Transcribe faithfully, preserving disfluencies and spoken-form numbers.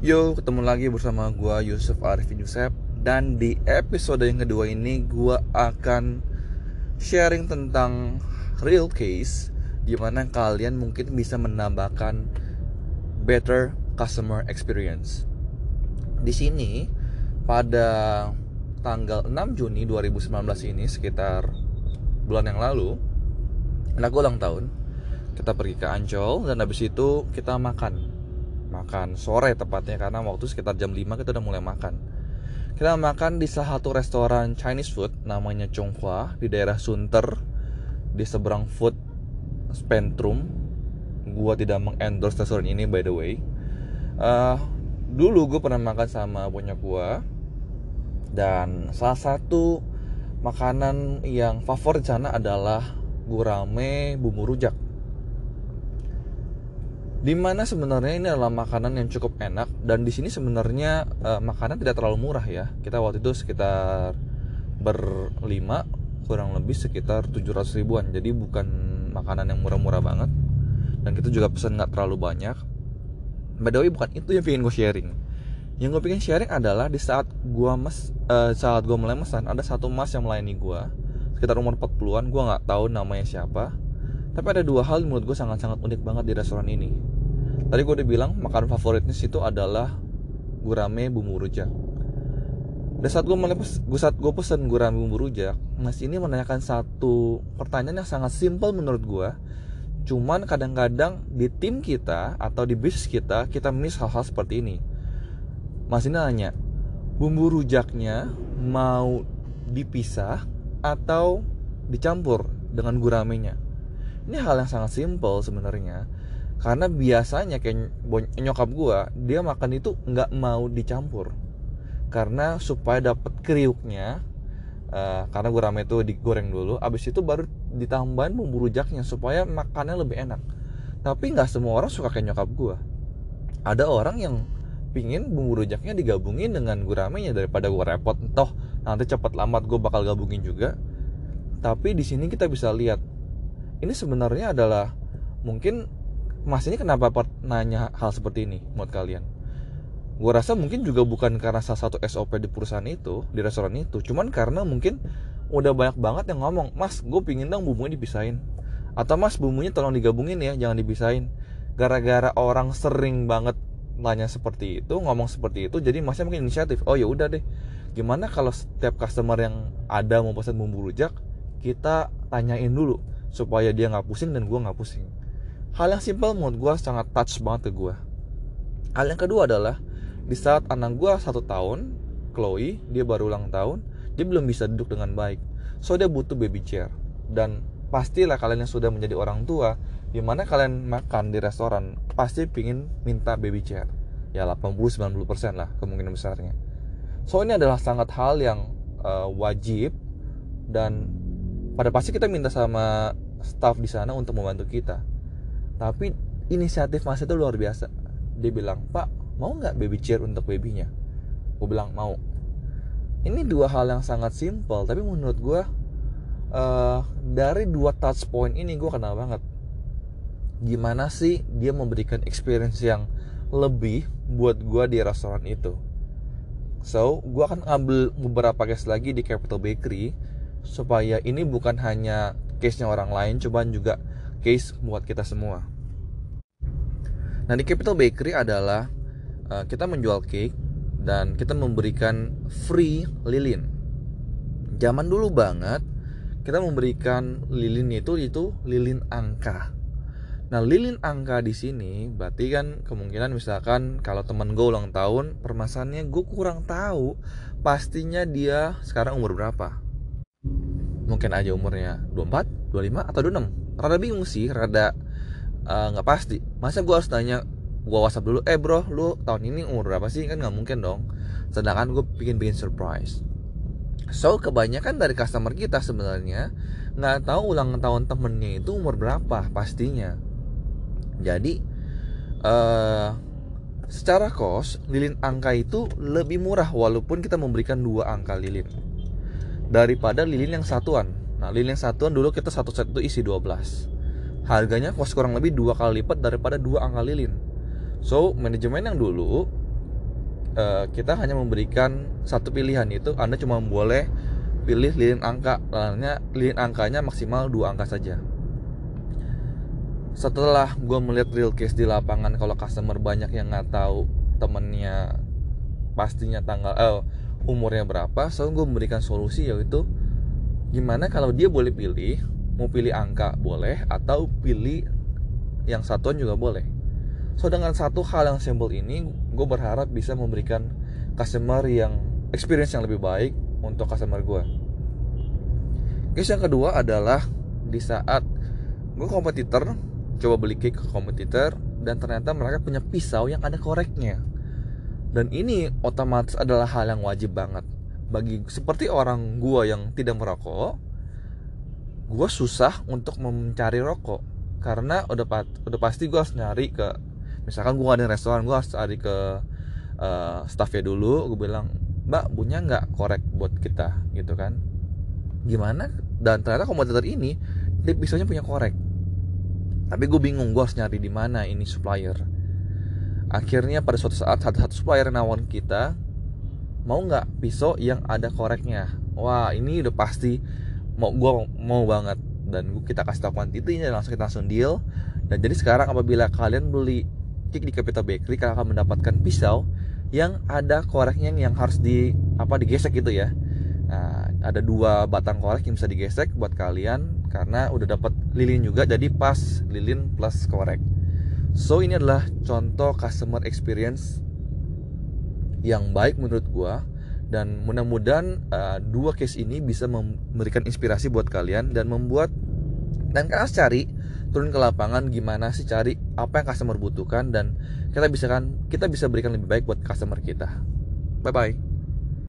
Yo, ketemu lagi bersama gua Yusuf Arifin Yusef. Dan di episode yang kedua ini gua akan sharing tentang real case dimana kalian mungkin bisa menambahkan better customer experience. Di sini pada tanggal enam Juni dua ribu sembilan belas ini, sekitar bulan yang lalu, anak gue ulang tahun. Kita pergi ke Ancol dan habis itu kita makan makan sore tepatnya, karena waktu sekitar jam lima kita udah mulai makan. Kita makan di salah satu restoran Chinese food namanya Chonghua di daerah Sunter, di seberang Food Spectrum. Gua tidak mengendorse restoran ini, by the way. uh, Dulu gue pernah makan sama punya gua, dan salah satu makanan yang favorit sana adalah gurame bumbu rujak, dimana sebenarnya ini adalah makanan yang cukup enak. Dan di sini sebenarnya uh, makanan tidak terlalu murah ya. Kita waktu itu sekitar berlima, kurang lebih sekitar tujuh ratus ribuan. Jadi bukan makanan yang murah-murah banget. Dan kita juga pesan gak terlalu banyak. By the way, bukan itu yang pengen gue sharing. Yang gue pengen sharing adalah di saat gue mes, uh, saat gue mulai mesan, ada satu mas yang melayani gue, sekitar umur empat puluhan. Gue gak tahu namanya siapa, tapi ada dua hal menurut gue sangat-sangat unik banget di restoran ini. Tadi gue udah bilang makanan favoritnya situ adalah gurame bumbu rujak. Dan saat gue melepes, gue saat gue pesen gurame bumbu rujak, mas ini menanyakan satu pertanyaan yang sangat simpel menurut gue. Cuman kadang-kadang di tim kita atau di bisnis kita, kita miss hal-hal seperti ini. Mas ini nanya, bumbu rujaknya mau dipisah atau dicampur dengan guramenya? Ini hal yang sangat simpel sebenarnya. Karena biasanya kayak nyokap gue, dia makan itu nggak mau dicampur, karena supaya dapat kriuknya. Uh, karena gurame itu digoreng dulu, abis itu baru ditambahin bumbu rujaknya supaya makannya lebih enak. Tapi nggak semua orang suka kayak nyokap gue. Ada orang yang pingin bumbu rujaknya digabungin dengan guramenya, daripada gue repot, toh nanti cepat lambat gue bakal gabungin juga. Tapi di sini kita bisa lihat, ini sebenarnya adalah mungkin mas ini kenapa nanya hal seperti ini buat kalian. Gue rasa mungkin juga bukan karena salah satu S O P di perusahaan itu, di restoran itu, cuman karena mungkin udah banyak banget yang ngomong, mas gue pingin dong bumbunya dipisahin, atau mas bumbunya tolong digabungin ya, jangan dipisahin. Gara-gara orang sering banget nanya seperti itu, ngomong seperti itu, jadi masnya mungkin inisiatif, oh ya udah deh, gimana kalau setiap customer yang ada mau pesan bumbu rujak, kita tanyain dulu supaya dia nggak pusing dan gue nggak pusing. Hal yang simpel menurut gue sangat touch banget ke gue. Hal yang kedua adalah di saat anak gue satu tahun, Chloe, dia baru ulang tahun, dia belum bisa duduk dengan baik, so dia butuh baby chair. Dan pastilah kalian yang sudah menjadi orang tua, dimana kalian makan di restoran, pasti pingin minta baby chair. Ya delapan puluh sampai sembilan puluh persen lah kemungkinan besarnya. So ini adalah sangat hal yang uh, wajib, dan pada pasti kita minta sama staff di sana untuk membantu kita. Tapi inisiatif mas itu luar biasa. Dia bilang, pak mau gak baby chair untuk babynya? Gue bilang mau. Ini dua hal yang sangat simple, tapi menurut gue uh, dari dua touch point ini gue kenal banget gimana sih dia memberikan experience yang lebih buat gue di restoran itu. So gue akan ambil beberapa case lagi di Capital Bakery, supaya ini bukan hanya case-nya orang lain, cuman juga case buat kita semua. Nah di Capital Bakery adalah uh, kita menjual cake dan kita memberikan free lilin. Zaman dulu banget kita memberikan lilin itu itu lilin angka. Nah lilin angka di sini berarti kan kemungkinan misalkan kalau teman gue ulang tahun, permasalahannya gue kurang tahu pastinya dia sekarang umur berapa. Mungkin aja umurnya dua puluh empat, dua puluh lima atau dua puluh enam. Rada bingung sih, rada nggak uh, pasti. Masa gue harus tanya, gue WhatsApp dulu, eh bro lu tahun ini umur berapa sih? Kan nggak mungkin dong. Sedangkan gue bikin bikin surprise. So kebanyakan dari customer kita sebenarnya nggak tahu ulang tahun temennya itu umur berapa pastinya. Jadi uh, secara cost lilin angka itu lebih murah, walaupun kita memberikan dua angka lilin daripada lilin yang satuan. Nah lilin yang satuan dulu kita satu set itu isi dua belas. Harganya kos kurang lebih dua kali lipat daripada dua angka lilin. So manajemen yang dulu uh, kita hanya memberikan satu pilihan, itu Anda cuma boleh pilih lilin angka, lainnya lilin angkanya maksimal dua angka saja. Setelah gue melihat real case di lapangan, kalau customer banyak yang nggak tahu temennya pastinya tanggal eh, umurnya berapa, so gue memberikan solusi, yaitu gimana kalau dia boleh pilih, mau pilih angka boleh, atau pilih yang satuan juga boleh. So dengan satu hal yang simple ini, gue berharap bisa memberikan customer yang experience yang lebih baik untuk customer gue. Case yang kedua adalah di saat gue kompetitor coba beli cake ke kompetitor, dan ternyata mereka punya pisau yang ada koreknya. Dan ini otomatis adalah hal yang wajib banget bagi seperti orang gue yang tidak merokok. Gue susah untuk mencari rokok karena udah udah pasti gue harus nyari ke, misalkan gue ada restoran, gue harus cari ke uh, staffnya dulu. Gue bilang, mbak punya nggak korek buat kita gitu kan, gimana, dan ternyata kompetitor ini dia pisaunya punya korek, tapi gue bingung gue harus nyari di mana ini supplier. Akhirnya pada suatu saat satu satu supplier nawarin kita, mau nggak pisau yang ada koreknya. Wah ini udah pasti mau, gue mau banget, dan kita kasih tahu kuantitinya, langsung kita langsung deal. Dan jadi sekarang apabila kalian beli cake di Capital Bakery, kalian akan mendapatkan pisau yang ada koreknya yang harus di apa digesek gitu ya. Nah, ada dua batang korek yang bisa digesek buat kalian, karena udah dapat lilin juga, jadi pas lilin plus korek. So ini adalah contoh customer experience yang baik menurut gua, dan mudah-mudahan uh, dua case ini bisa memberikan inspirasi buat kalian dan membuat dan kalian harus cari, turun ke lapangan gimana sih cari apa yang customer butuhkan, dan kita bisa kan kita bisa berikan lebih baik buat customer kita. Bye bye.